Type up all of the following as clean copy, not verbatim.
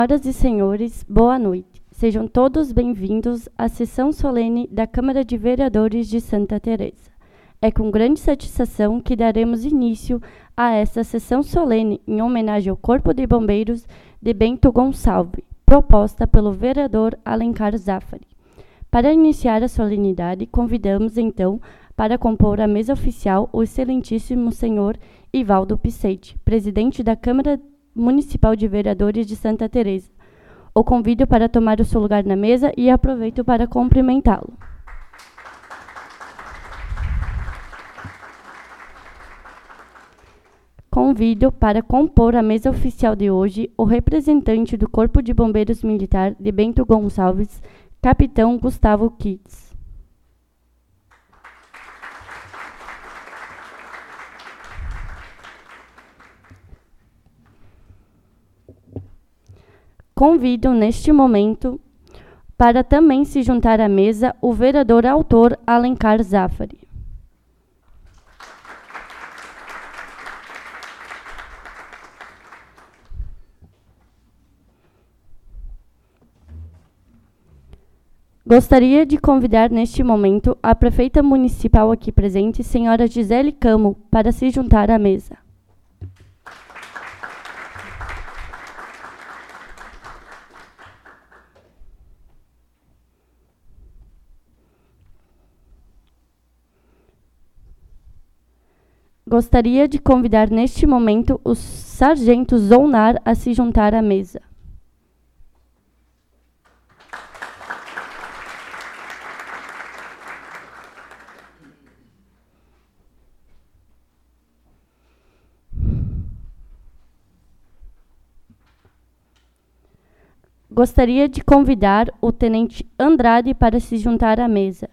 Senhoras e senhores, boa noite. Sejam todos bem-vindos à sessão solene da Câmara de Vereadores de Santa Teresa. É com grande satisfação que daremos início a esta sessão solene em homenagem ao Corpo de Bombeiros de Bento Gonçalves, proposta pelo vereador Alencar Zafari. Para iniciar a solenidade, convidamos então para compor a mesa oficial o excelentíssimo senhor Ivaldo Picete, presidente da Câmara Municipal de Vereadores de Santa Teresa. O convido para tomar o seu lugar na mesa e aproveito para cumprimentá-lo. Convido para compor a mesa oficial de hoje o representante do Corpo de Bombeiros Militar de Bento Gonçalves, Capitão Gustavo Kitts. Convido neste momento para também se juntar à mesa o vereador autor Alencar Zafari. Gostaria de convidar neste momento a prefeita municipal aqui presente, senhora Gisele Camo, para se juntar à mesa. Gostaria de convidar neste momento o sargento Zounar a se juntar à mesa. Gostaria de convidar o tenente Andrade para se juntar à mesa.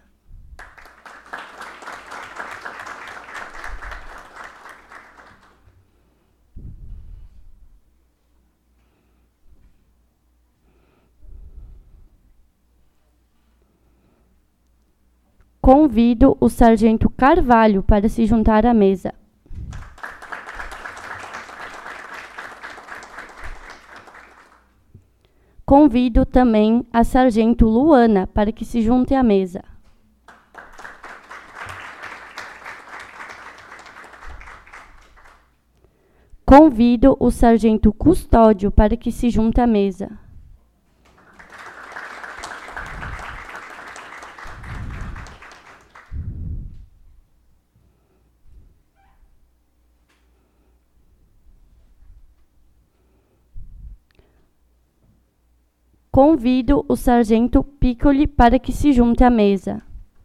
Convido o sargento Carvalho para se juntar à mesa. Convido também a sargento Luana para que se junte à mesa. Convido o sargento Custódio para que se junte à mesa. Convido o sargento Piccoli para que se junte à mesa.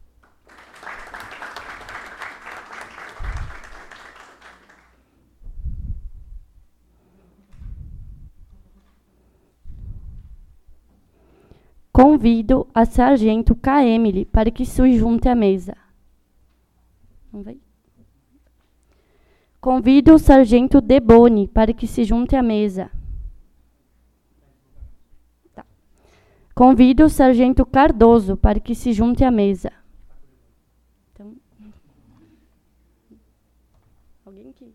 Convido a sargento K. Emily para que se junte à mesa. Convido o sargento Deboni para que se junte à mesa. Convido o sargento Cardoso para que se junte à mesa. Então, alguém aqui?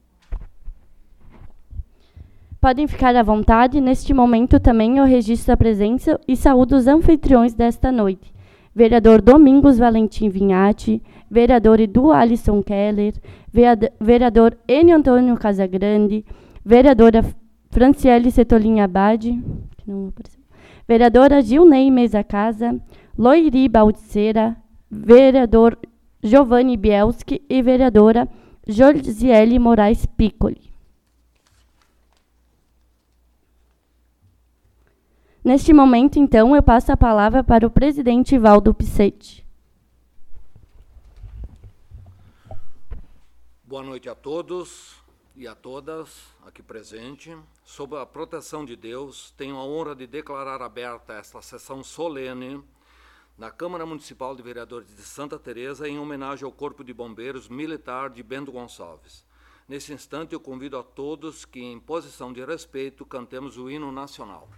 Podem ficar à vontade. Neste momento também eu registro a presença e saúdo os anfitriões desta noite. Vereador Domingos Valentim Vinhati, vereador Edu Alisson Keller, vereador Enio Antônio Casagrande, vereadora Franciele Setolin Abade, que não apareceu. Vereadora Gilney Mesa Casa, Loiri Baldiceira, vereador Giovanni Bielski e vereadora Josiele Moraes Piccoli. Neste momento, então, eu passo a palavra para o presidente Ivaldo Picete. Boa noite a todos e a todas aqui presentes. Sob a proteção de Deus, tenho a honra de declarar aberta esta sessão solene da Câmara Municipal de Vereadores de Santa Teresa em homenagem ao Corpo de Bombeiros Militar de Bento Gonçalves. Nesse instante, eu convido a todos que, em posição de respeito, cantemos o hino nacional.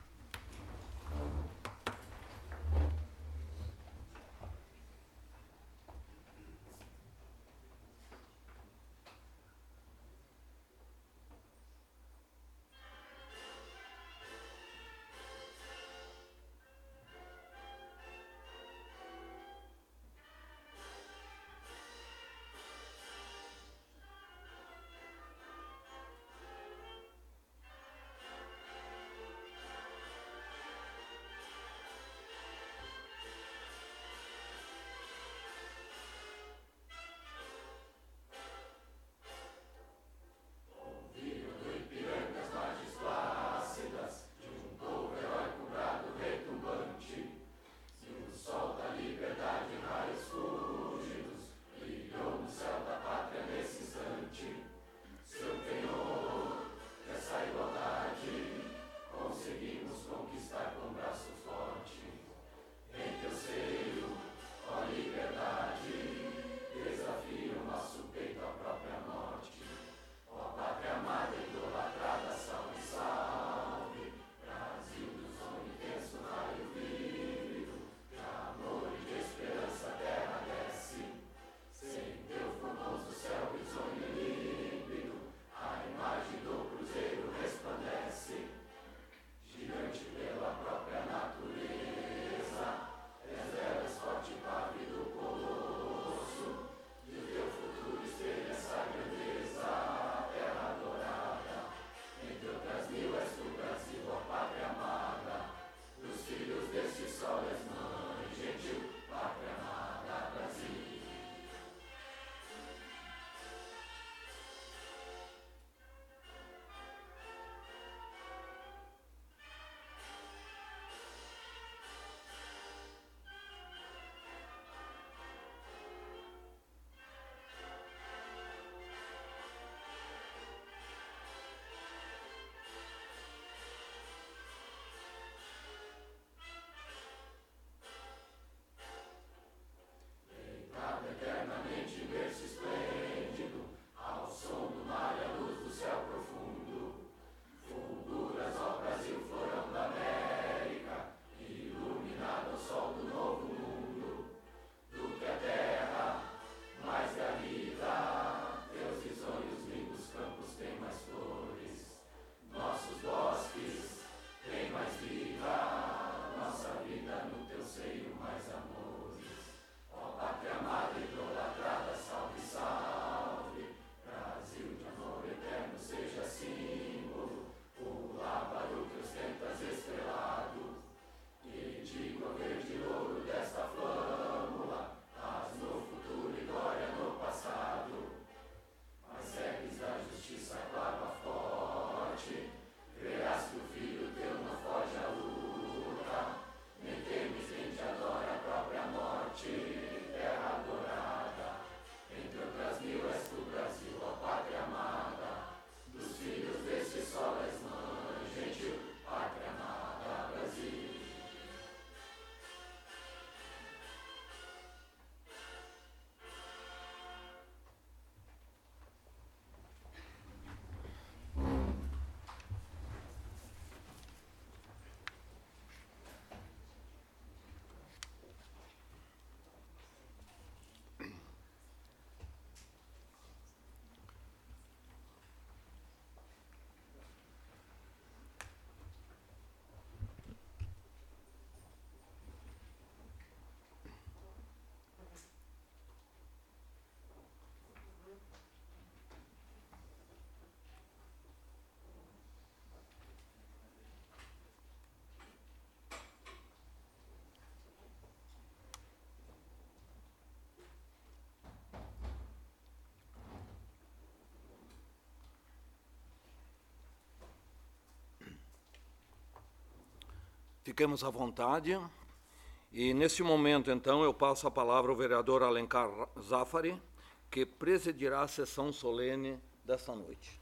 Fiquemos à vontade. E, neste momento, então, eu passo a palavra ao vereador Alencar Zaffari, que presidirá a sessão solene desta noite.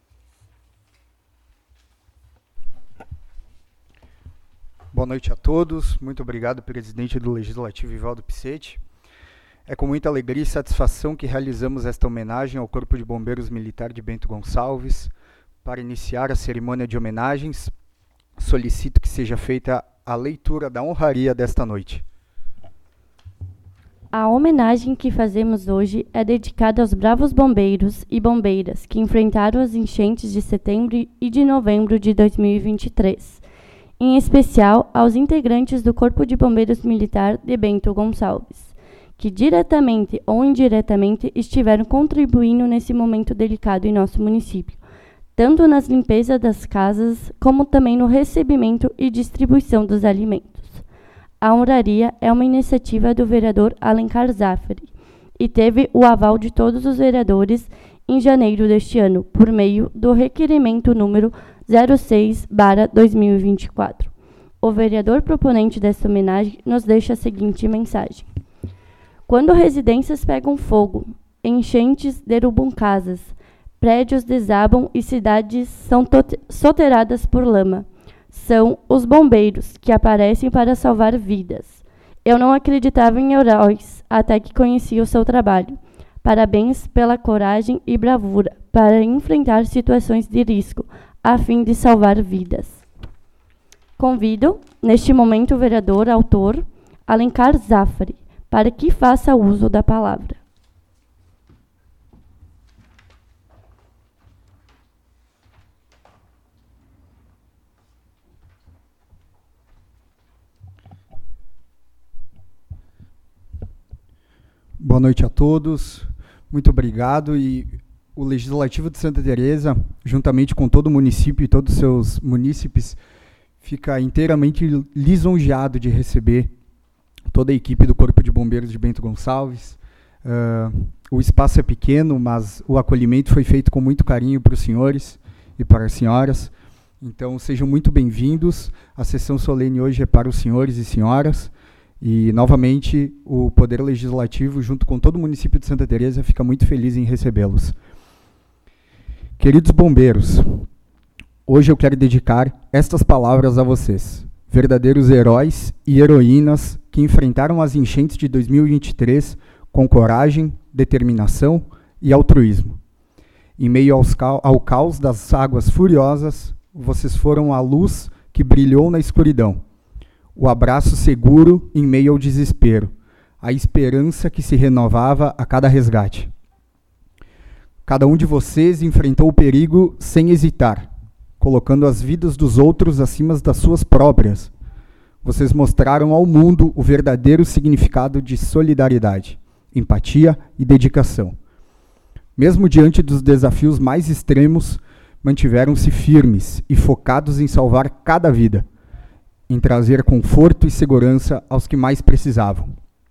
Boa noite a todos. Muito obrigado, presidente do Legislativo, Ivaldo Picchetti. É com muita alegria e satisfação que realizamos esta homenagem ao Corpo de Bombeiros Militar de Bento Gonçalves. Para iniciar a cerimônia de homenagens, solicito que seja feita a leitura da honraria desta noite. A homenagem que fazemos hoje é dedicada aos bravos bombeiros e bombeiras que enfrentaram as enchentes de setembro e de novembro de 2023, em especial aos integrantes do Corpo de Bombeiros Militar de Bento Gonçalves, que diretamente ou indiretamente estiveram contribuindo nesse momento delicado em nosso município, tanto nas limpezas das casas, como também no recebimento e distribuição dos alimentos. A honraria é uma iniciativa do vereador Alencar Zaffari e teve o aval de todos os vereadores em janeiro deste ano, por meio do requerimento número 06/2024. O vereador proponente desta homenagem nos deixa a seguinte mensagem. Quando residências pegam fogo, enchentes derrubam casas, prédios desabam e cidades são soteradas por lama. São os bombeiros que aparecem para salvar vidas. Eu não acreditava em heróis até que conheci o seu trabalho. Parabéns pela coragem e bravura para enfrentar situações de risco, a fim de salvar vidas. Convido, neste momento, o vereador autor Alencar Zaffari para que faça uso da palavra. Boa noite a todos, muito obrigado. E o Legislativo de Santa Teresa, juntamente com todo o município e todos os seus munícipes, fica inteiramente lisonjeado de receber toda a equipe do Corpo de Bombeiros de Bento Gonçalves. O espaço é pequeno, mas o acolhimento foi feito com muito carinho para os senhores e para as senhoras. Então, sejam muito bem-vindos. A sessão solene hoje é para os senhores e senhoras. E, novamente, o Poder Legislativo, junto com todo o município de Santa Teresa, fica muito feliz em recebê-los. Queridos bombeiros, hoje eu quero dedicar estas palavras a vocês, verdadeiros heróis e heroínas que enfrentaram as enchentes de 2023 com coragem, determinação e altruísmo. Em meio ao caos das águas furiosas, vocês foram a luz que brilhou na escuridão, o abraço seguro em meio ao desespero, a esperança que se renovava a cada resgate. Cada um de vocês enfrentou o perigo sem hesitar, colocando as vidas dos outros acima das suas próprias. Vocês mostraram ao mundo o verdadeiro significado de solidariedade, empatia e dedicação. Mesmo diante dos desafios mais extremos, mantiveram-se firmes e focados em salvar cada vida, em trazer conforto e segurança aos que mais precisavam.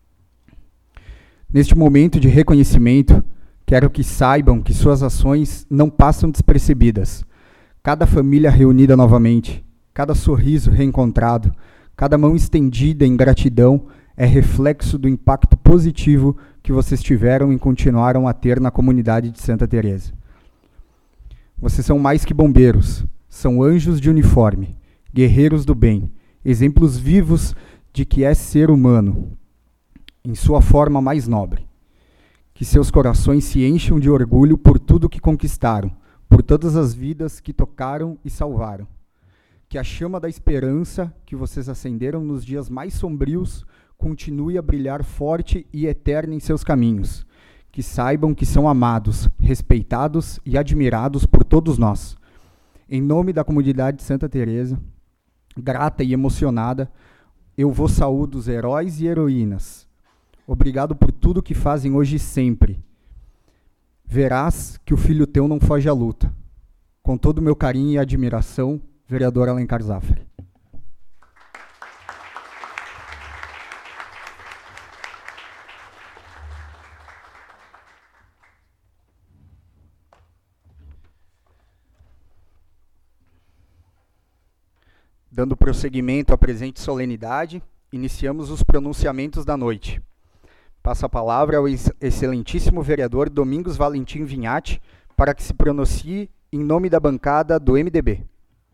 Neste momento de reconhecimento, quero que saibam que suas ações não passam despercebidas. Cada família reunida novamente, cada sorriso reencontrado, cada mão estendida em gratidão é reflexo do impacto positivo que vocês tiveram e continuaram a ter na comunidade de Santa Teresa. Vocês são mais que bombeiros, são anjos de uniforme, guerreiros do bem, exemplos vivos de que é ser humano, em sua forma mais nobre. Que seus corações se encham de orgulho por tudo que conquistaram, por todas as vidas que tocaram e salvaram. Que a chama da esperança que vocês acenderam nos dias mais sombrios continue a brilhar forte e eterna em seus caminhos. Que saibam que são amados, respeitados e admirados por todos nós. Em nome da comunidade de Santa Teresa, grata e emocionada, eu vos saúdo os heróis e heroínas. Obrigado por tudo que fazem hoje e sempre. Verás que o filho teu não foge à luta. Com todo o meu carinho e admiração, vereador Alencar Zaffari. Dando prosseguimento à presente solenidade, iniciamos os pronunciamentos da noite. Passo a palavra ao excelentíssimo vereador Domingos Valentim Vinhati para que se pronuncie em nome da bancada do MDB.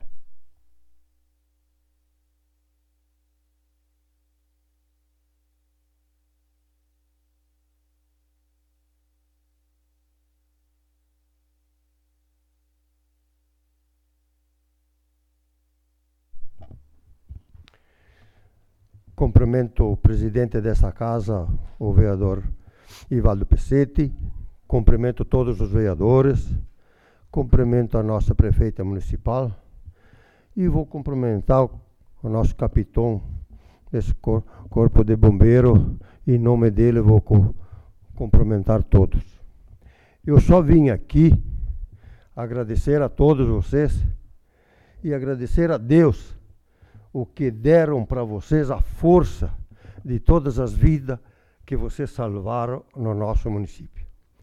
Cumprimento o presidente dessa casa, o vereador Ivaldo Pessetti, cumprimento todos os vereadores, cumprimento a nossa prefeita municipal e vou cumprimentar o nosso capitão desse corpo de bombeiro. Em nome dele vou cumprimentar todos. Eu só vim aqui agradecer a todos vocês e agradecer a Deus o que deram para vocês, a força de todas as vidas que vocês salvaram no nosso município.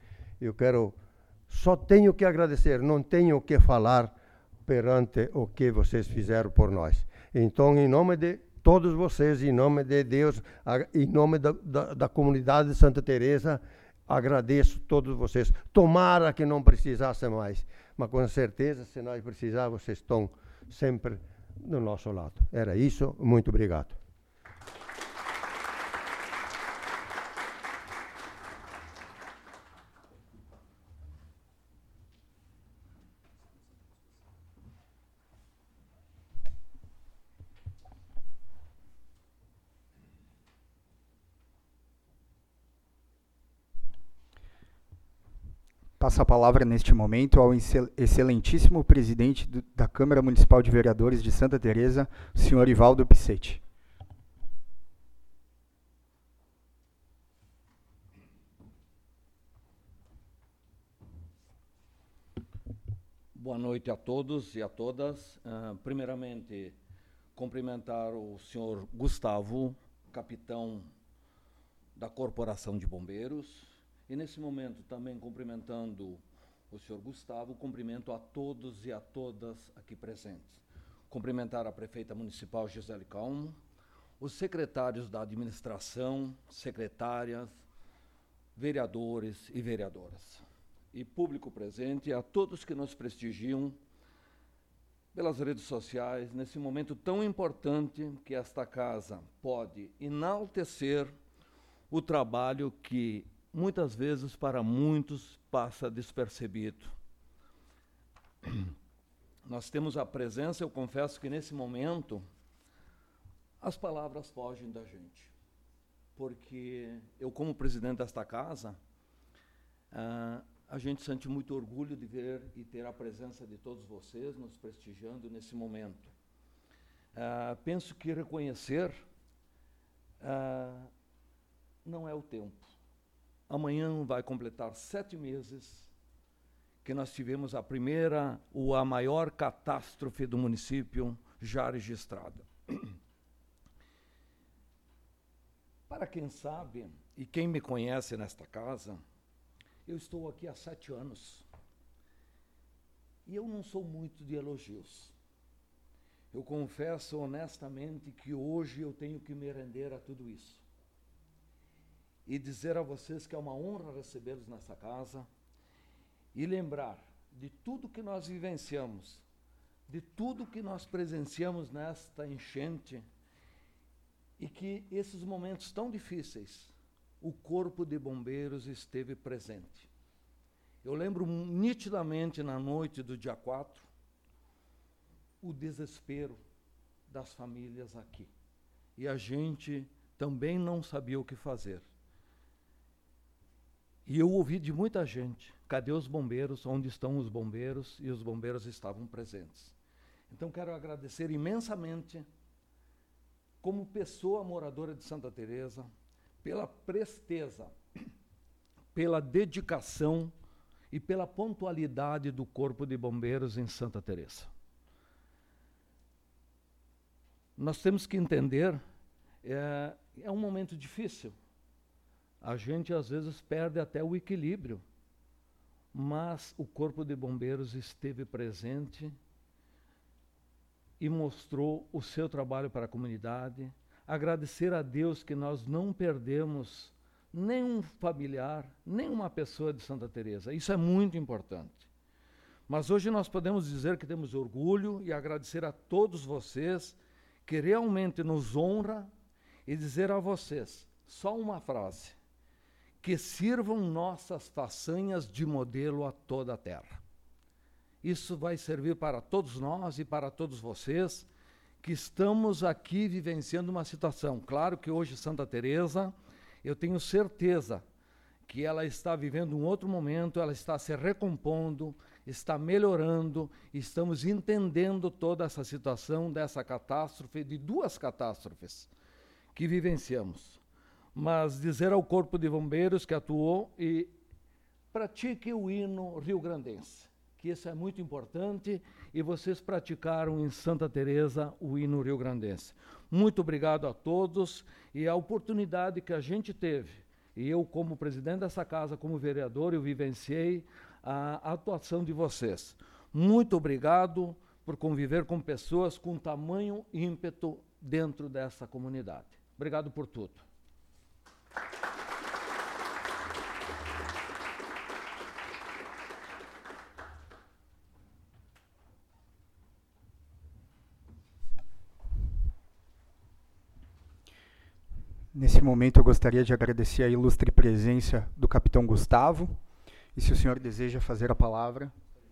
Só tenho que agradecer, não tenho o que falar perante o que vocês fizeram por nós. Então, em nome de todos vocês, em nome de Deus, em nome da comunidade de Santa Teresa, agradeço a todos vocês. Tomara que não precisasse mais, mas com certeza, se nós precisar, vocês estão sempre do nosso lado. Era isso, muito obrigado. Passo a palavra neste momento ao excelentíssimo presidente da Câmara Municipal de Vereadores de Santa Teresa, o senhor Ivaldo Pessetti. Boa noite a todos e a todas. Primeiramente, cumprimentar o senhor Gustavo, capitão da Corporação de Bombeiros. E, nesse momento, também cumprimentando o senhor Gustavo, cumprimento a todos e a todas aqui presentes. Cumprimentar a prefeita municipal, Gisele Calmo, os secretários da administração, secretárias, vereadores e vereadoras. E público presente, a todos que nos prestigiam pelas redes sociais, nesse momento tão importante que esta casa pode enaltecer o trabalho que muitas vezes, para muitos, passa despercebido. Nós temos a presença, eu confesso que nesse momento, as palavras fogem da gente. Porque eu, como presidente desta casa, a gente sente muito orgulho de ver e ter a presença de todos vocês nos prestigiando nesse momento. Penso que reconhecer não é o tempo. Amanhã vai completar 7 meses que nós tivemos a primeira ou a maior catástrofe do município já registrada. Para quem sabe, e quem me conhece nesta casa, eu estou aqui há 7 anos. E eu não sou muito de elogios. Eu confesso honestamente que hoje eu tenho que me render a tudo isso. E dizer a vocês que é uma honra recebê-los nessa casa e lembrar de tudo que nós vivenciamos, de tudo que nós presenciamos nesta enchente e que esses momentos tão difíceis, o Corpo de Bombeiros esteve presente. Eu lembro nitidamente na noite do dia 4, o desespero das famílias aqui. E a gente também não sabia o que fazer. E eu ouvi de muita gente, cadê os bombeiros, onde estão os bombeiros? E os bombeiros estavam presentes. Então quero agradecer imensamente, como pessoa moradora de Santa Teresa, pela presteza, pela dedicação e pela pontualidade do Corpo de Bombeiros em Santa Teresa. Nós temos que entender, é um momento difícil. A gente, às vezes, perde até o equilíbrio, mas o Corpo de Bombeiros esteve presente e mostrou o seu trabalho para a comunidade. Agradecer a Deus que nós não perdemos nenhum familiar, nenhuma pessoa de Santa Teresa. Isso é muito importante. Mas hoje nós podemos dizer que temos orgulho e agradecer a todos vocês que realmente nos honra e dizer a vocês só uma frase: que sirvam nossas façanhas de modelo a toda a terra. Isso vai servir para todos nós e para todos vocês que estamos aqui vivenciando uma situação. Claro que hoje Santa Teresa, eu tenho certeza que ela está vivendo um outro momento, ela está se recompondo, está melhorando, estamos entendendo toda essa situação dessa catástrofe, de duas catástrofes que vivenciamos. Mas dizer ao Corpo de Bombeiros que atuou e pratique o hino rio-grandense, que isso é muito importante, e vocês praticaram em Santa Teresa o hino rio-grandense. Muito obrigado a todos, e a oportunidade que a gente teve, e eu como presidente dessa casa, como vereador, eu vivenciei a atuação de vocês. Muito obrigado por conviver com pessoas com tamanho ímpeto dentro dessa comunidade. Obrigado por tudo. Nesse momento eu gostaria de agradecer a ilustre presença do capitão Gustavo, e se o senhor deseja fazer a palavra.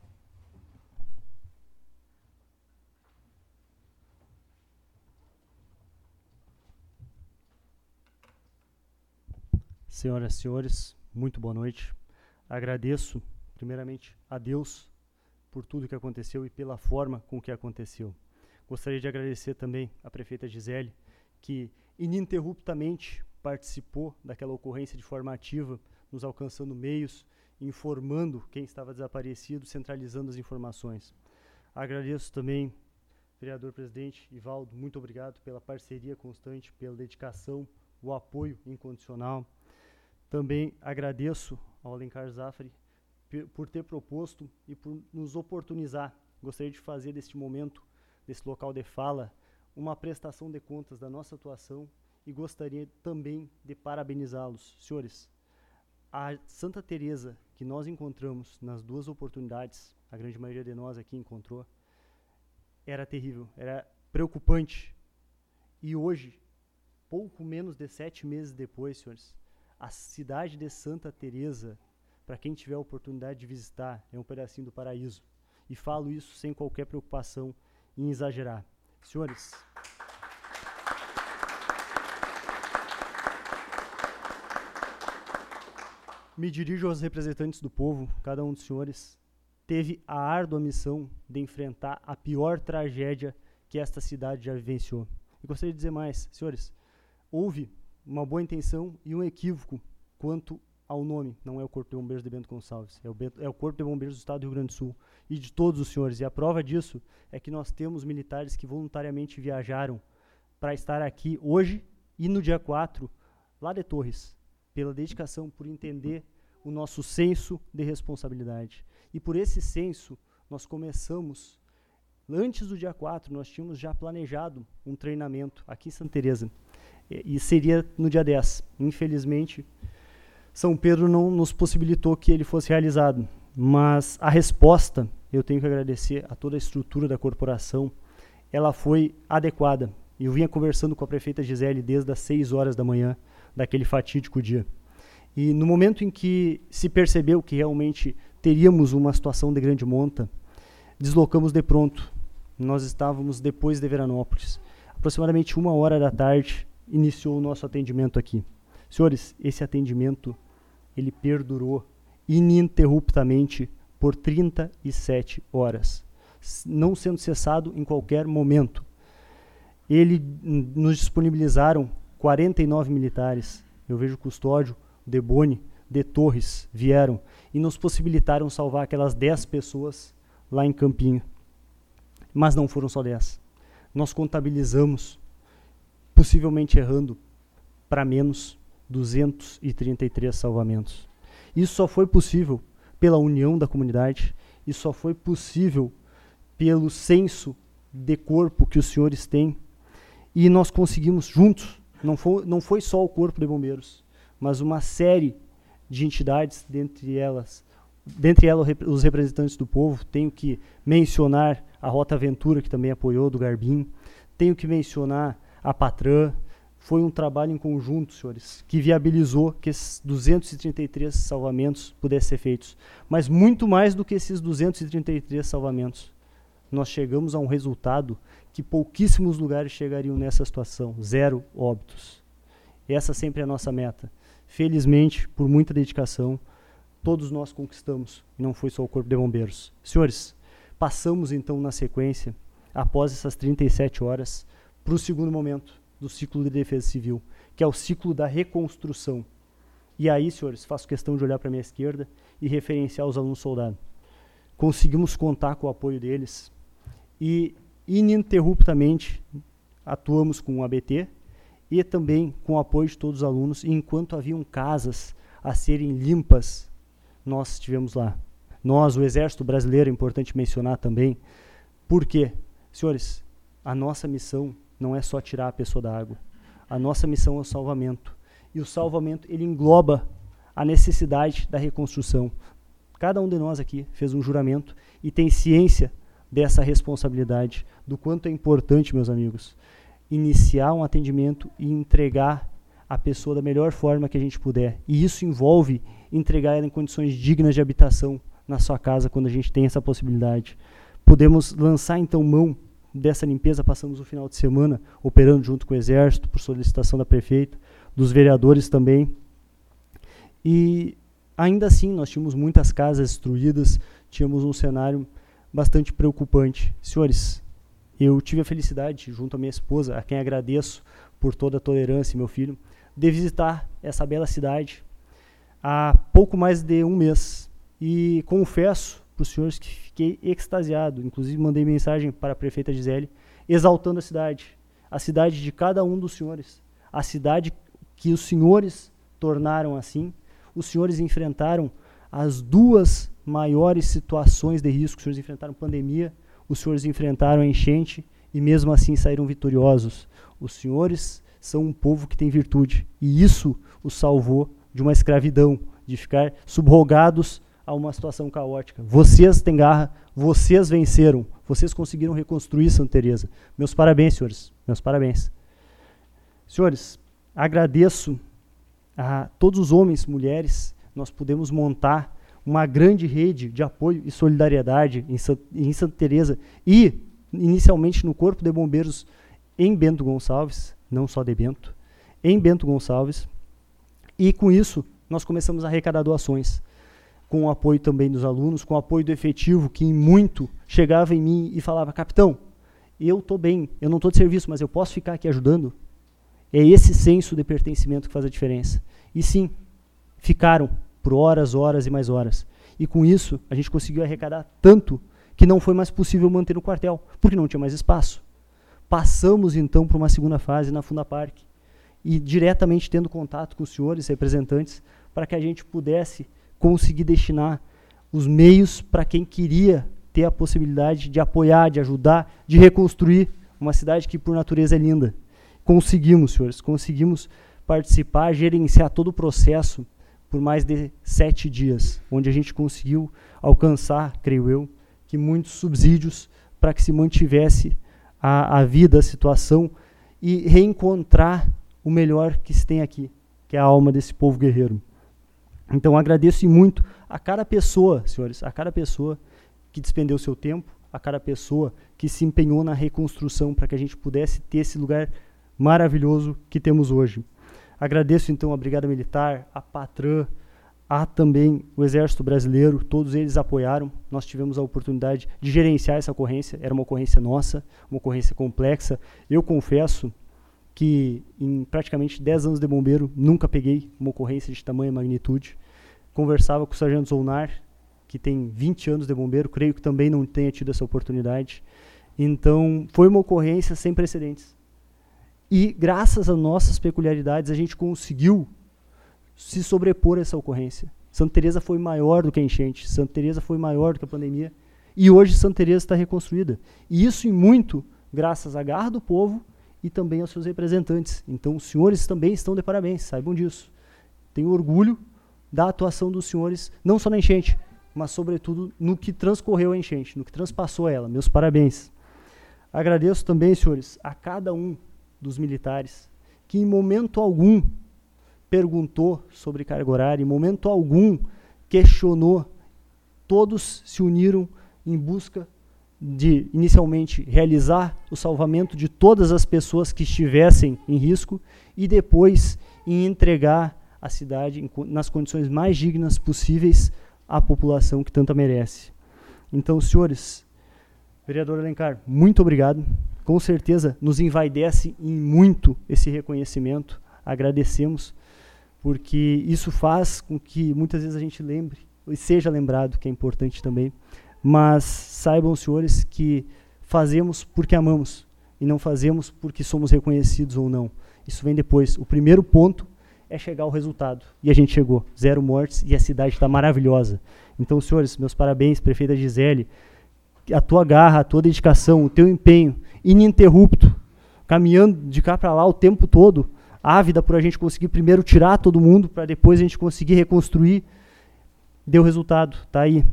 Senhoras e senhores, muito boa noite. Agradeço, primeiramente, a Deus por tudo que aconteceu e pela forma com que aconteceu. Gostaria de agradecer também à prefeita Gisele, que ininterruptamente participou daquela ocorrência de forma ativa, nos alcançando meios, informando quem estava desaparecido, centralizando as informações. Agradeço também, vereador-presidente Ivaldo, muito obrigado pela parceria constante, pela dedicação, o apoio incondicional. Também agradeço ao Alencar Zafari por ter proposto e por nos oportunizar. Gostaria de fazer deste momento, desse local de fala, uma prestação de contas da nossa atuação, e gostaria também de parabenizá-los. Senhores, a Santa Teresa que nós encontramos nas duas oportunidades, a grande maioria de nós aqui encontrou, era terrível, era preocupante. E hoje, pouco menos de 7 meses depois, senhores, a cidade de Santa Teresa, para quem tiver a oportunidade de visitar, é um pedacinho do paraíso. E falo isso sem qualquer preocupação em exagerar. Senhores, me dirijo aos representantes do povo. Cada um dos senhores teve a árdua missão de enfrentar a pior tragédia que esta cidade já vivenciou. E gostaria de dizer mais, senhores, houve uma boa intenção e um equívoco quanto ao nome. Não é o Corpo de Bombeiros de Bento Gonçalves, é o Corpo de Bombeiros do Estado do Rio Grande do Sul e de todos os senhores. E a prova disso é que nós temos militares que voluntariamente viajaram para estar aqui hoje e no dia 4, lá de Torres, pela dedicação, por entender o nosso senso de responsabilidade. E por esse senso, nós começamos, antes do dia 4, nós tínhamos já planejado um treinamento aqui em Santa Teresa, e seria no dia 10. Infelizmente, São Pedro não nos possibilitou que ele fosse realizado, mas a resposta, eu tenho que agradecer a toda a estrutura da corporação, ela foi adequada. Eu vinha conversando com a prefeita Gisele desde as 6 horas da manhã daquele fatídico dia. E no momento em que se percebeu que realmente teríamos uma situação de grande monta, deslocamos de pronto. Nós estávamos depois de Veranópolis. Aproximadamente 1h da tarde, iniciou o nosso atendimento aqui. Senhores, esse atendimento, ele perdurou ininterruptamente por 37 horas, não sendo cessado em qualquer momento. Nos disponibilizaram 49 militares. Eu vejo o Custódio, Deboni, de Torres vieram e nos possibilitaram salvar aquelas 10 pessoas lá em Campinho. Mas não foram só 10. Nós contabilizamos, possivelmente errando, para menos 233 salvamentos. Isso só foi possível pela união da comunidade, isso só foi possível pelo senso de corpo que os senhores têm, e nós conseguimos juntos, não foi só o Corpo de Bombeiros, mas uma série de entidades, dentre elas os representantes do povo. Tenho que mencionar a Rota Aventura, que também apoiou, do Garbim. Tenho que mencionar a Patran. Foi um trabalho em conjunto, senhores, que viabilizou que esses 233 salvamentos pudessem ser feitos. Mas muito mais do que esses 233 salvamentos, nós chegamos a um resultado que pouquíssimos lugares chegariam nessa situação: 0 óbitos. Essa sempre é a nossa meta. Felizmente, por muita dedicação, todos nós conquistamos, e não foi só o Corpo de Bombeiros. Senhores, passamos então na sequência, após essas 37 horas, para o segundo momento do ciclo de defesa civil, que é o ciclo da reconstrução. E aí, senhores, faço questão de olhar para a minha esquerda e referenciar os alunos soldados. Conseguimos contar com o apoio deles e ininterruptamente atuamos com o ABT e também com o apoio de todos os alunos. E enquanto haviam casas a serem limpas, nós estivemos lá. Nós, o Exército Brasileiro, é importante mencionar também. Por quê? Senhores, a nossa missão não é só tirar a pessoa da água. A nossa missão é o salvamento. E o salvamento, ele engloba a necessidade da reconstrução. Cada um de nós aqui fez um juramento e tem ciência dessa responsabilidade, do quanto é importante, meus amigos, iniciar um atendimento e entregar a pessoa da melhor forma que a gente puder. E isso envolve entregar ela em condições dignas de habitação na sua casa, quando a gente tem essa possibilidade. Podemos lançar, então, mão dessa limpeza. Passamos o final de semana operando junto com o Exército, por solicitação da prefeita, dos vereadores também. E ainda assim, nós tínhamos muitas casas destruídas, tínhamos um cenário bastante preocupante. Senhores, eu tive a felicidade, junto à minha esposa, a quem agradeço por toda a tolerância, meu filho, de visitar essa bela cidade há pouco mais de um mês. E confesso para os senhores que fiquei extasiado. Inclusive, mandei mensagem para a prefeita Gisele, exaltando a cidade de cada um dos senhores, a cidade que os senhores tornaram assim. Os senhores enfrentaram as duas maiores situações de risco. Os senhores enfrentaram pandemia, os senhores enfrentaram a enchente e mesmo assim saíram vitoriosos. Os senhores são um povo que tem virtude e isso os salvou de uma escravidão, de ficar subrogados a uma situação caótica. Vocês têm garra, vocês venceram, vocês conseguiram reconstruir Santa Teresa. Meus parabéns, senhores, meus parabéns. Senhores, agradeço a todos os homens, mulheres. Nós pudemos montar uma grande rede de apoio e solidariedade em Santa Teresa e, inicialmente, no Corpo de Bombeiros em Bento Gonçalves, não só de Bento, em Bento Gonçalves. E, com isso, nós começamos a arrecadar doações, com o apoio também dos alunos, com o apoio do efetivo, que em muito chegava em mim e falava: capitão, eu estou bem, eu não estou de serviço, mas eu posso ficar aqui ajudando? É esse senso de pertencimento que faz a diferença. E sim, ficaram por horas, horas e mais horas. E com isso, a gente conseguiu arrecadar tanto que não foi mais possível manter no quartel, porque não tinha mais espaço. Passamos, então, para uma segunda fase na Fundapark, e diretamente tendo contato com os senhores representantes, para que a gente pudesse conseguir destinar os meios para quem queria ter a possibilidade de apoiar, de ajudar, de reconstruir uma cidade que, por natureza, é linda. Conseguimos, senhores, conseguimos participar, gerenciar todo o processo por mais de 7 dias, onde a gente conseguiu alcançar, creio eu, que muitos subsídios para que se mantivesse a vida, a situação, e reencontrar o melhor que se tem aqui, que é a alma desse povo guerreiro. Então, agradeço muito a cada pessoa, senhores, a cada pessoa que despendeu seu tempo, a cada pessoa que se empenhou na reconstrução para que a gente pudesse ter esse lugar maravilhoso que temos hoje. Agradeço, então, a Brigada Militar, a Patran, a também o Exército Brasileiro, todos eles apoiaram. Nós tivemos a oportunidade de gerenciar essa ocorrência, era uma ocorrência nossa, uma ocorrência complexa. Eu confesso que em praticamente 10 anos de bombeiro, nunca peguei uma ocorrência de tamanha magnitude. Conversava com o Sargento Zolnar, que tem 20 anos de bombeiro, creio que também não tenha tido essa oportunidade. Então, foi uma ocorrência sem precedentes. E, graças às nossas peculiaridades, a gente conseguiu se sobrepor a essa ocorrência. Santa Teresa foi maior do que a enchente, Santa Teresa foi maior do que a pandemia, e hoje Santa Teresa está reconstruída. E isso em muito graças à garra do povo e também aos seus representantes. Então os senhores também estão de parabéns, saibam disso. Tenho orgulho da atuação dos senhores, não só na enchente, mas sobretudo no que transcorreu a enchente, no que transpassou ela. Meus parabéns. Agradeço também, senhores, a cada um dos militares que em momento algum perguntou sobre carga horária, em momento algum questionou. Todos se uniram em busca de, inicialmente, realizar o salvamento de todas as pessoas que estivessem em risco e depois em entregar a cidade nas condições mais dignas possíveis à população que tanto merece. Então, senhores, vereador Alencar, muito obrigado. Com certeza nos envaidece em muito esse reconhecimento. Agradecemos, porque isso faz com que muitas vezes a gente lembre, e seja lembrado, que é importante também. Mas saibam, senhores, que fazemos porque amamos e não fazemos porque somos reconhecidos ou não. Isso vem depois. O primeiro ponto é chegar ao resultado. E a gente chegou. 0 mortes e a cidade está maravilhosa. Então, senhores, meus parabéns, prefeita Gisele. A tua garra, a tua dedicação, o teu empenho ininterrupto, caminhando de cá para lá o tempo todo, ávida por a gente conseguir primeiro tirar todo mundo, para depois a gente conseguir reconstruir, deu resultado, tá aí.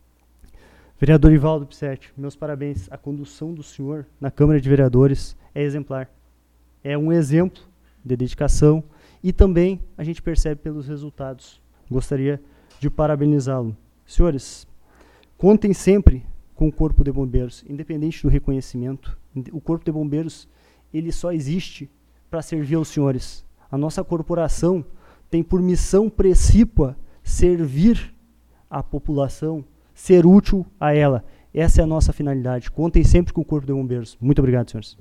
Vereador Ivaldo Pissetti, meus parabéns. A condução do senhor na Câmara de Vereadores é exemplar. É um exemplo de dedicação e também a gente percebe pelos resultados. Gostaria de parabenizá-lo. Senhores, contem sempre com o Corpo de Bombeiros, independente do reconhecimento. O Corpo de Bombeiros, ele só existe para servir aos senhores. A nossa corporação tem por missão precípua servir a população, ser útil a ela. Essa é a nossa finalidade. Contem sempre com o Corpo de Bombeiros. Muito obrigado, senhores.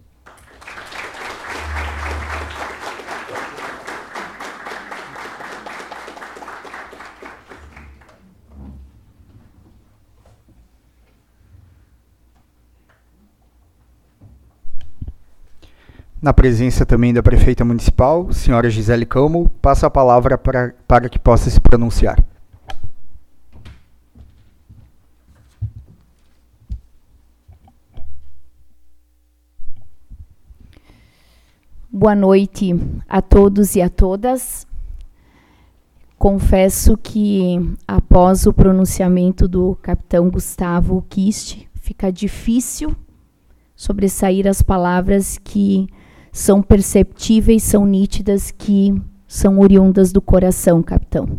Na presença também da prefeita municipal, senhora Gisele Câmara, passo a palavra para que possa se pronunciar. Boa noite a todos e a todas. Confesso que, após o pronunciamento do capitão Gustavo Kist, fica difícil sobressair as palavras que são perceptíveis, são nítidas, que são oriundas do coração, capitão.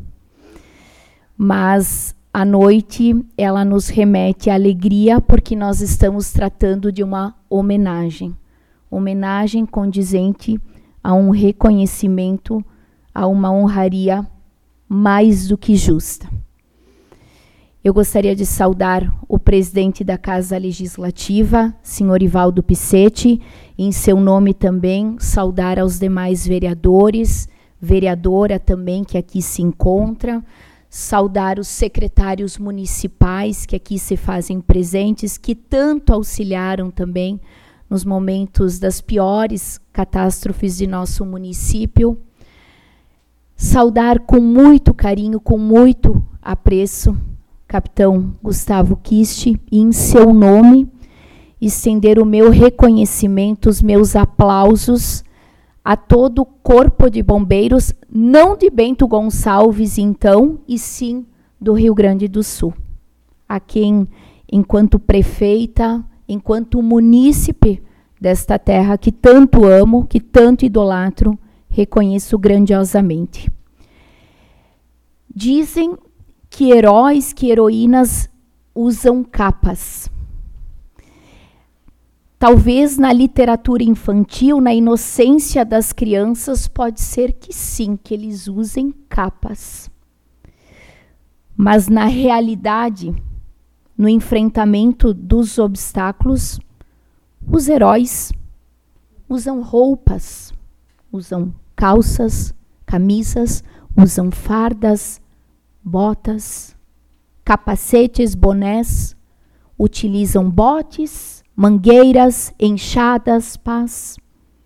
Mas a noite, ela nos remete à alegria, porque nós estamos tratando de uma homenagem condizente a um reconhecimento, a uma honraria mais do que justa. Eu gostaria de saudar o presidente da Casa Legislativa, senhor Ivaldo Pissetti, em seu nome também saudar aos demais vereadores, vereadora também que aqui se encontra, saudar os secretários municipais que aqui se fazem presentes, que tanto auxiliaram também nos momentos das piores catástrofes de nosso município. Saudar com muito carinho, com muito apreço, capitão Gustavo Kist, e em seu nome estender o meu reconhecimento, os meus aplausos a todo o Corpo de Bombeiros, não de Bento Gonçalves, então, e sim do Rio Grande do Sul, a quem, enquanto prefeita, enquanto munícipe desta terra que tanto amo, que tanto idolatro, reconheço grandiosamente. Dizem que heróis, que heroínas usam capas. Talvez na literatura infantil, na inocência das crianças, pode ser que sim, que eles usem capas. Mas na realidade, no enfrentamento dos obstáculos, os heróis usam roupas, usam calças, camisas, usam fardas, botas, capacetes, bonés, utilizam botes, mangueiras, enxadas, pás.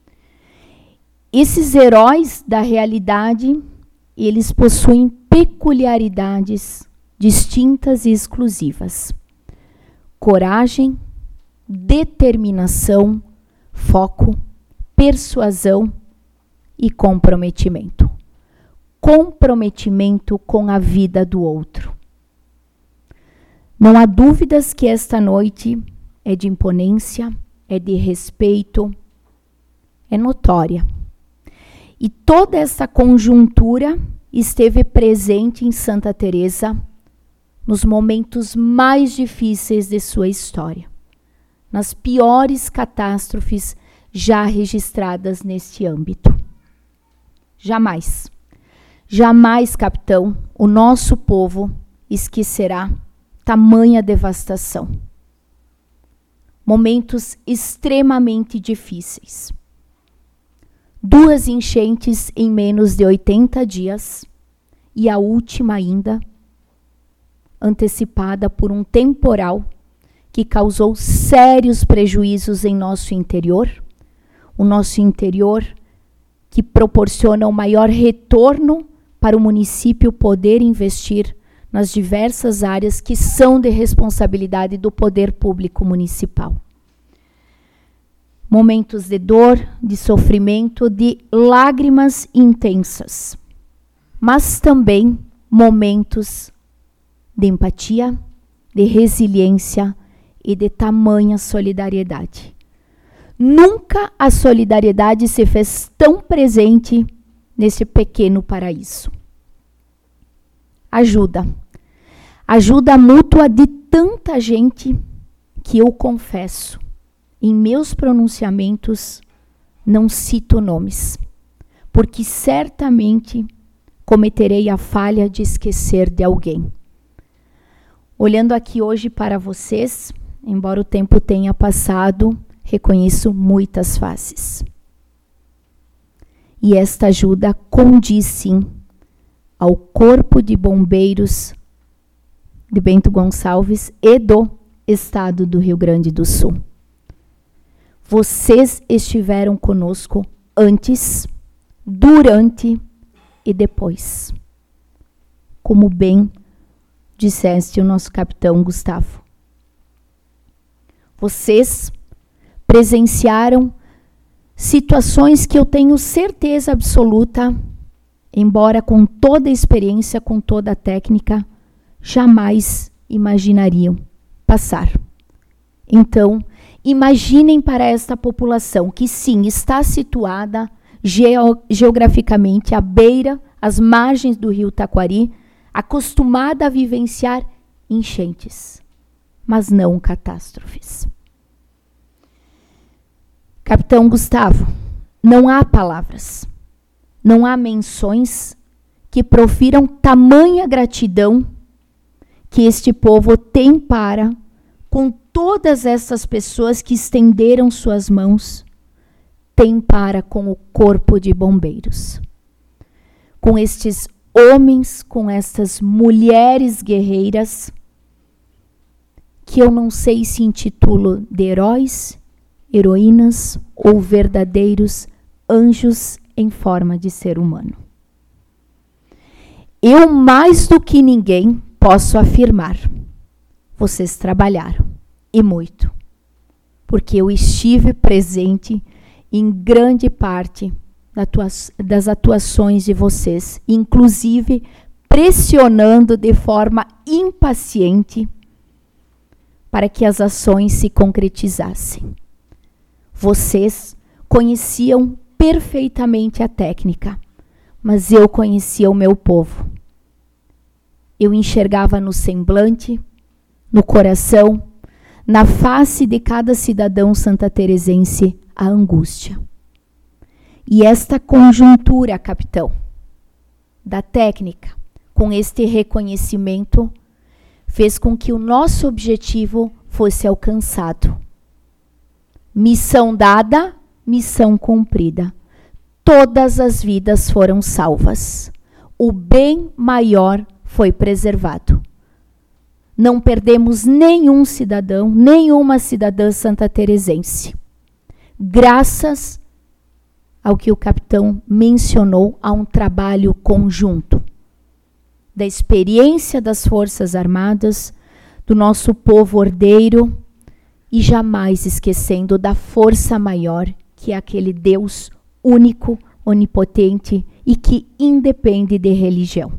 Esses heróis da realidade, eles possuem peculiaridades distintas e exclusivas. coragem, determinação, foco, persuasão e comprometimento. Comprometimento com a vida do outro. Não há dúvidas que esta noite é de imponência, é de respeito, é notória. E toda essa conjuntura esteve presente em Santa Teresa nos momentos mais difíceis de sua história, nas piores catástrofes já registradas neste âmbito. Jamais, jamais, capitão, o nosso povo esquecerá tamanha devastação. Momentos extremamente difíceis. 2 enchentes em menos de 80 dias e a última ainda, antecipada por um temporal que causou sérios prejuízos em nosso interior, o nosso interior que proporciona o maior retorno para o município poder investir nas diversas áreas que são de responsabilidade do poder público municipal. Momentos de dor, de sofrimento, de lágrimas intensas, mas também momentos de empatia, de resiliência e de tamanha solidariedade. Nunca a solidariedade se fez tão presente nesse pequeno paraíso. Ajuda mútua de tanta gente que eu confesso, em meus pronunciamentos não cito nomes, porque certamente cometerei a falha de esquecer de alguém. Olhando aqui hoje para vocês, embora o tempo tenha passado, reconheço muitas faces. E esta ajuda condiz, sim, ao Corpo de Bombeiros de Bento Gonçalves e do Estado do Rio Grande do Sul. Vocês estiveram conosco antes, durante e depois. Como bem disseste o nosso capitão Gustavo. Vocês presenciaram situações que eu tenho certeza absoluta, embora com toda a experiência, com toda a técnica, jamais imaginariam passar. Então, imaginem para esta população que sim, está situada geograficamente à beira, às margens do rio Taquari, acostumada a vivenciar enchentes, mas não catástrofes. Capitão Gustavo, não há palavras, não há menções que profiram tamanha gratidão que este povo tem para com todas essas pessoas que estenderam suas mãos, tem para com o Corpo de Bombeiros. Com estes homens, com estas mulheres guerreiras, que eu não sei se intitulo de heróis, heroínas ou verdadeiros anjos em forma de ser humano. Eu, mais do que ninguém, posso afirmar, vocês trabalharam, e muito, porque eu estive presente em grande parte das atuações de vocês, inclusive pressionando de forma impaciente para que as ações se concretizassem. Vocês conheciam perfeitamente a técnica, mas eu conhecia o meu povo. Eu enxergava no semblante, no coração, na face de cada cidadão santateresense a angústia. E esta conjuntura, capitão, da técnica, com este reconhecimento, fez com que o nosso objetivo fosse alcançado. Missão dada, missão cumprida. Todas as vidas foram salvas. O bem maior foi preservado. Não perdemos nenhum cidadão, nenhuma cidadã santateresense. Graças ao que o capitão mencionou, a um trabalho conjunto da experiência das Forças Armadas, do nosso povo ordeiro e jamais esquecendo da força maior, que é aquele Deus único, onipotente e que independe de religião.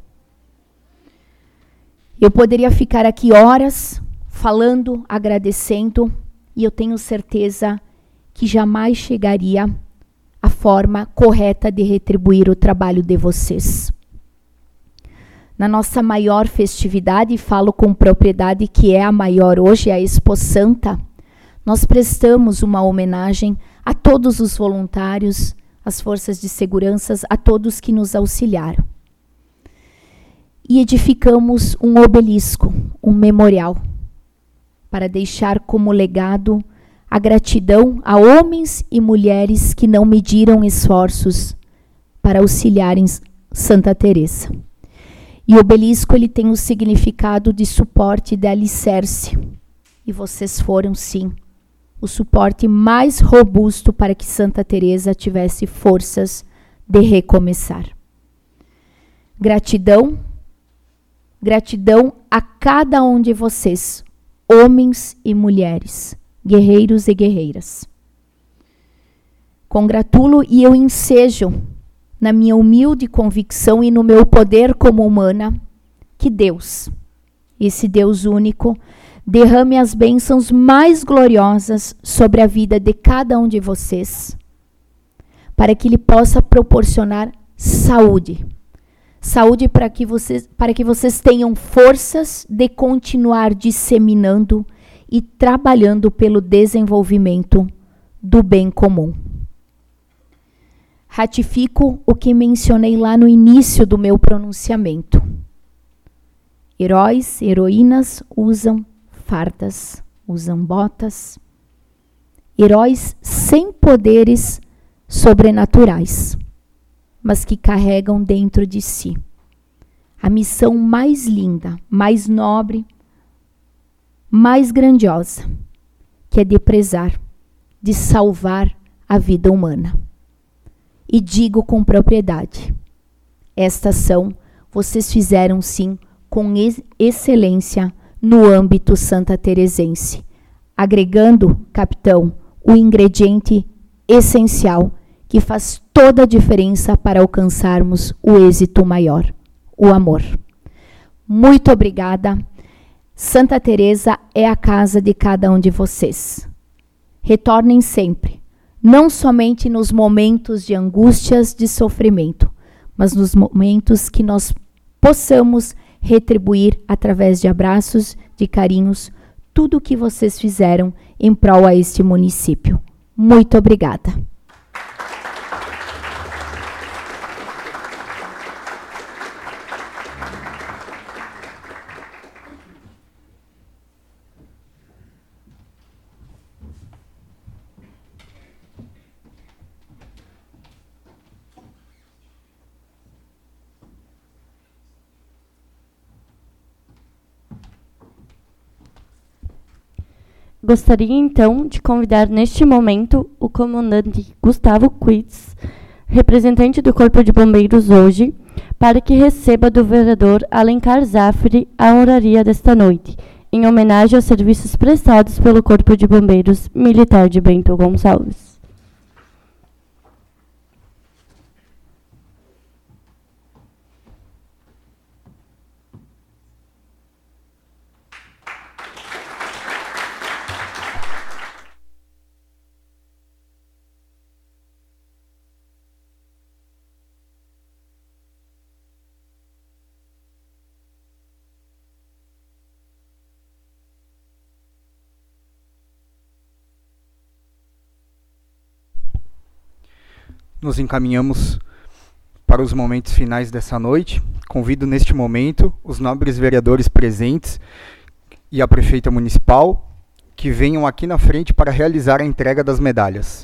Eu poderia ficar aqui horas falando, agradecendo, e eu tenho certeza que jamais chegaria à forma correta de retribuir o trabalho de vocês. Na nossa maior festividade, falo com propriedade que é a maior hoje, a Expo Santa, nós prestamos uma homenagem a todos os voluntários, às forças de segurança, a todos que nos auxiliaram. E edificamos um obelisco, um memorial, para deixar como legado a gratidão a homens e mulheres que não mediram esforços para auxiliarem Santa Teresa. E o obelisco ele tem o significado de suporte, de alicerce. E vocês foram, sim, o suporte mais robusto para que Santa Teresa tivesse forças de recomeçar. Gratidão, gratidão a cada um de vocês, homens e mulheres, guerreiros e guerreiras. Congratulo e eu ensejo, na minha humilde convicção e no meu poder como humana, que Deus, esse Deus único, derrame as bênçãos mais gloriosas sobre a vida de cada um de vocês, para que Ele possa proporcionar saúde. Saúde para que vocês tenham forças de continuar disseminando e trabalhando pelo desenvolvimento do bem comum. Ratifico o que mencionei lá no início do meu pronunciamento. Heróis, heroínas usam fardas, usam botas. Heróis sem poderes sobrenaturais, mas que carregam dentro de si a missão mais linda, mais nobre, mais grandiosa, que é de prezar, de salvar a vida humana. E digo com propriedade, esta ação vocês fizeram sim com excelência no âmbito santateresense, agregando, capitão, o ingrediente essencial que faz toda a diferença para alcançarmos o êxito maior, o amor. Muito obrigada. Santa Teresa é a casa de cada um de vocês. Retornem sempre, não somente nos momentos de angústias, de sofrimento, mas nos momentos que nós possamos retribuir através de abraços, de carinhos, tudo o que vocês fizeram em prol a este município. Muito obrigada. Gostaria, então, de convidar neste momento o comandante Gustavo Quitz, representante do Corpo de Bombeiros hoje, para que receba do vereador Alencar Zafre a honraria desta noite, em homenagem aos serviços prestados pelo Corpo de Bombeiros Militar de Bento Gonçalves. Nos encaminhamos para os momentos finais dessa noite. Convido neste momento os nobres vereadores presentes e a prefeita municipal que venham aqui na frente para realizar a entrega das medalhas.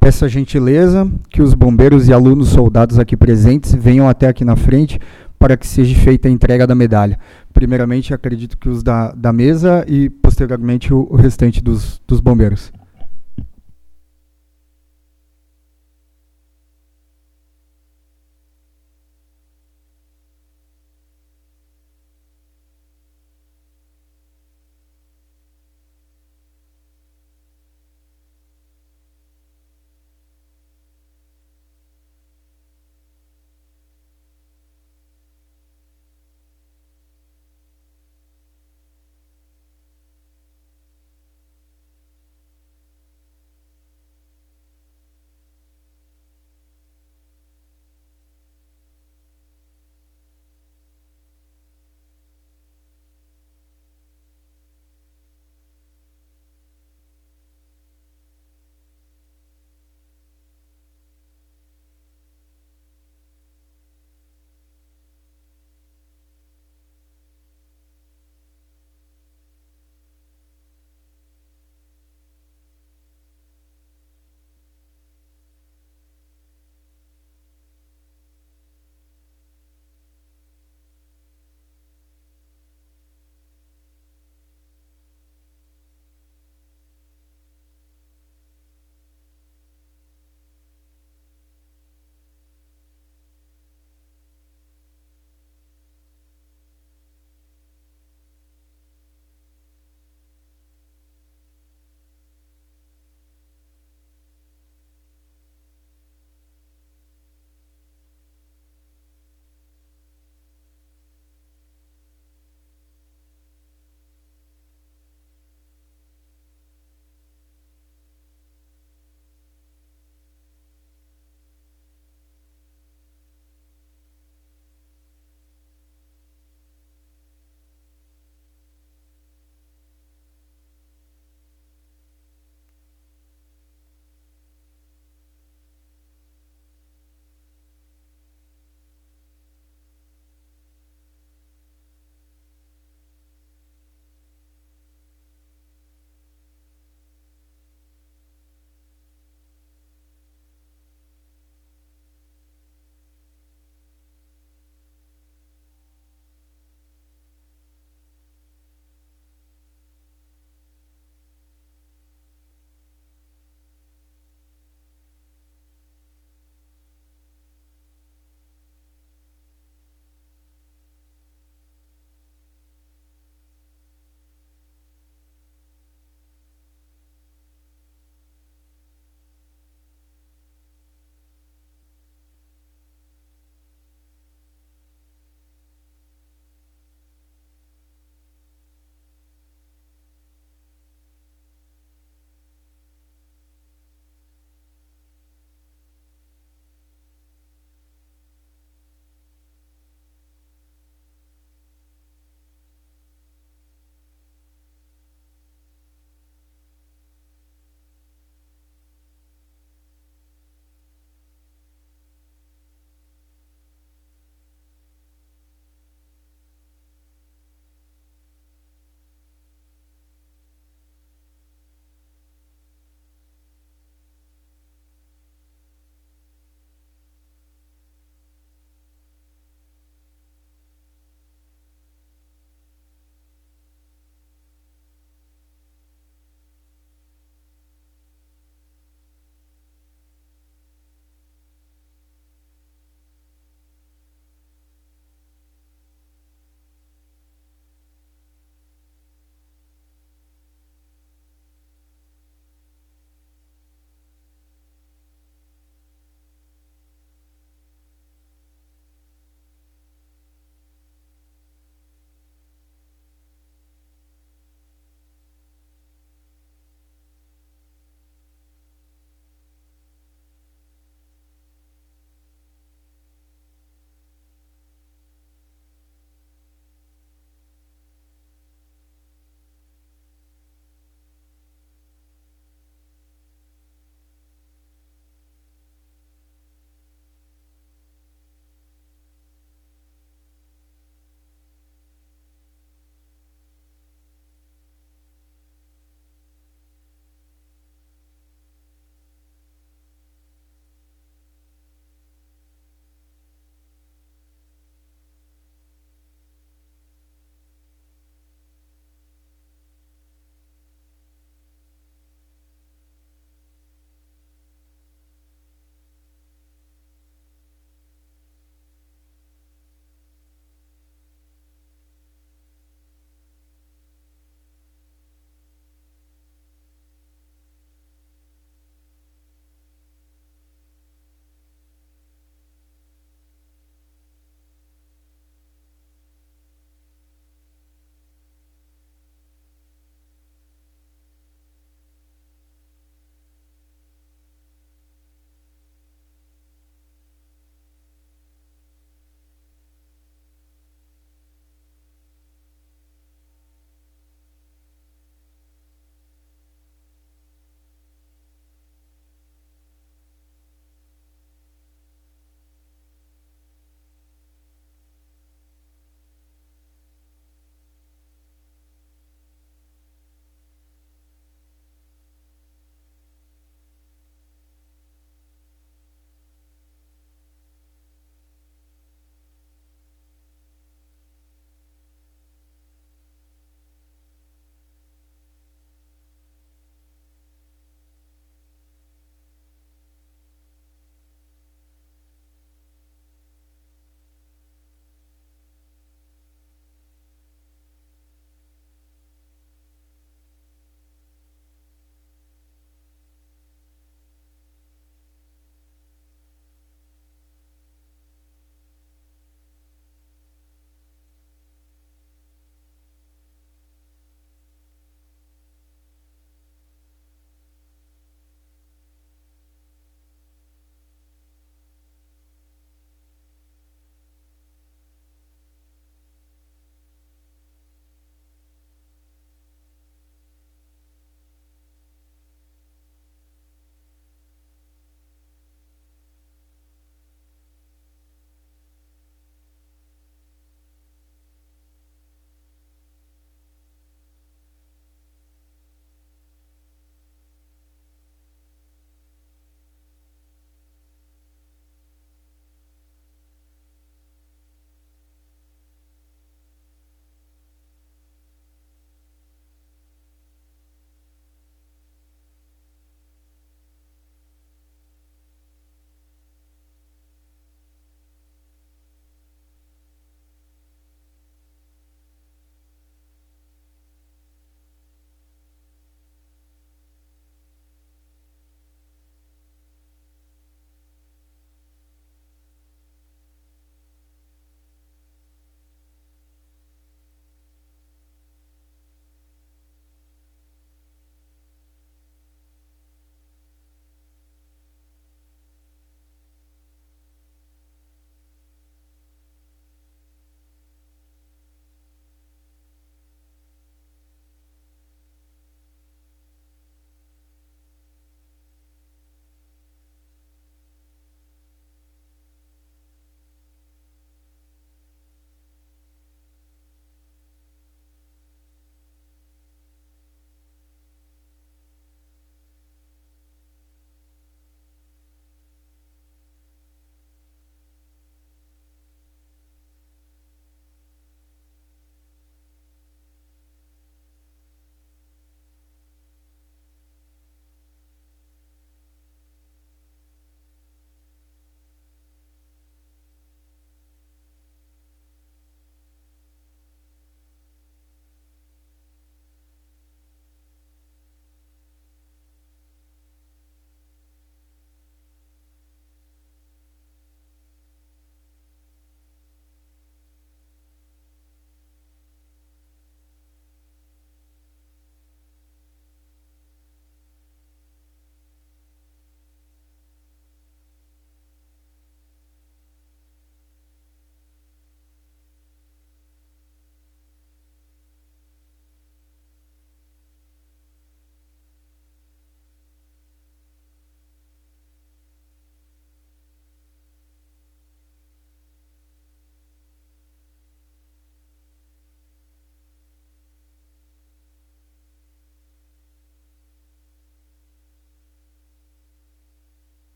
Peço a gentileza que os bombeiros e alunos soldados aqui presentes venham até aqui na frente para que seja feita a entrega da medalha. Primeiramente, acredito que os da mesa e, posteriormente, o restante dos bombeiros.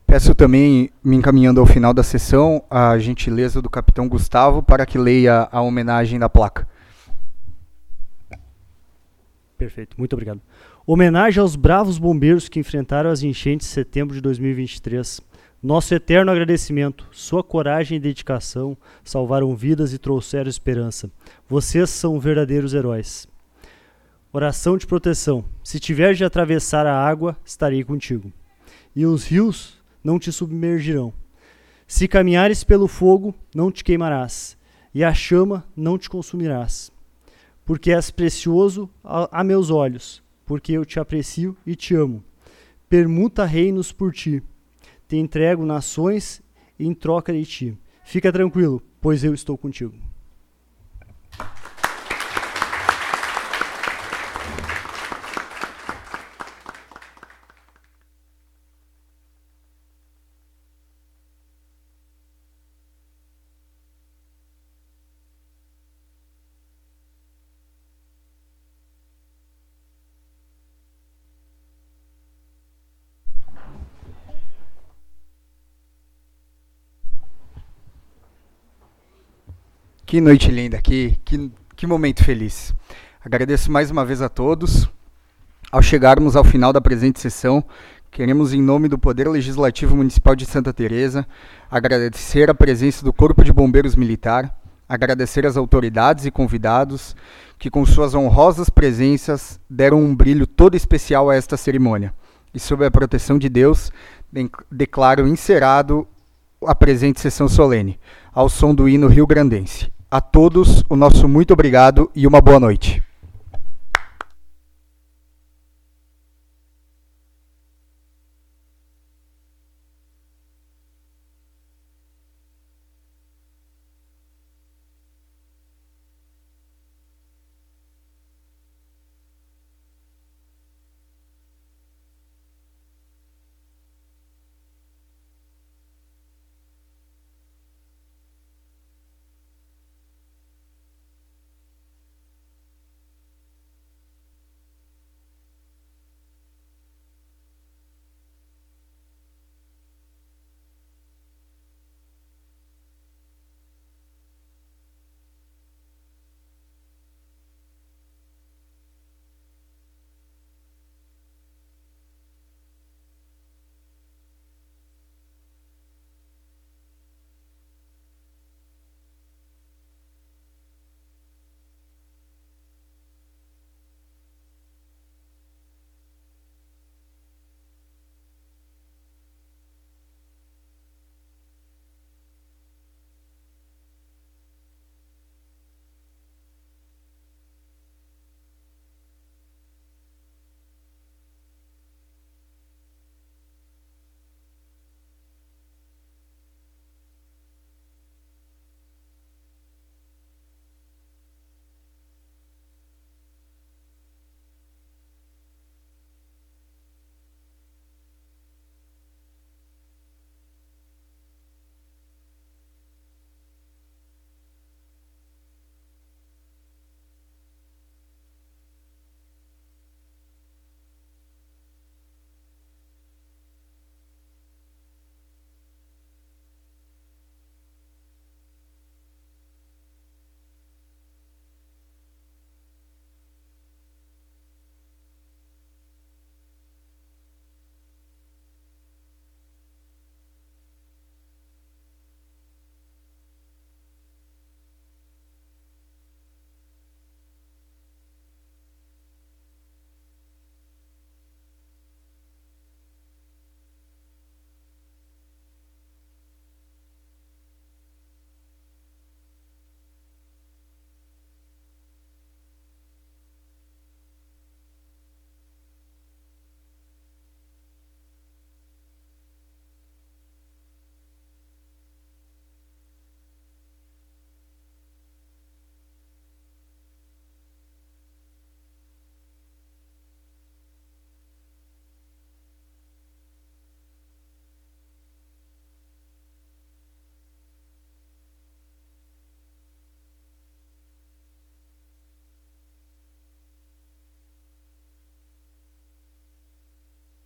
Peço também, me encaminhando ao final da sessão, a gentileza do capitão Gustavo para que leia a homenagem da placa. Perfeito, muito obrigado. Homenagem aos bravos bombeiros que enfrentaram as enchentes em setembro de 2023. Nosso eterno agradecimento. Sua coragem e dedicação salvaram vidas e trouxeram esperança. Vocês são verdadeiros heróis. Oração de proteção. Se tiver de atravessar a água, estarei contigo. E os rios não te submergirão. Se caminhares pelo fogo, não te queimarás. E a chama não te consumirás. Porque és precioso a meus olhos, porque eu te aprecio e te amo. Permuta reinos por ti. Te entrego nações em troca de ti. Fica tranquilo, pois eu estou contigo. Que noite linda, que momento feliz. Agradeço mais uma vez a todos. Ao chegarmos ao final da presente sessão, queremos, em nome do Poder Legislativo Municipal de Santa Teresa, agradecer a presença do Corpo de Bombeiros Militar, agradecer as autoridades e convidados que, com suas honrosas presenças, deram um brilho todo especial a esta cerimônia. E, sob a proteção de Deus, declaro encerrado a presente sessão solene, ao som do hino rio-grandense. A todos, o nosso muito obrigado e uma boa noite.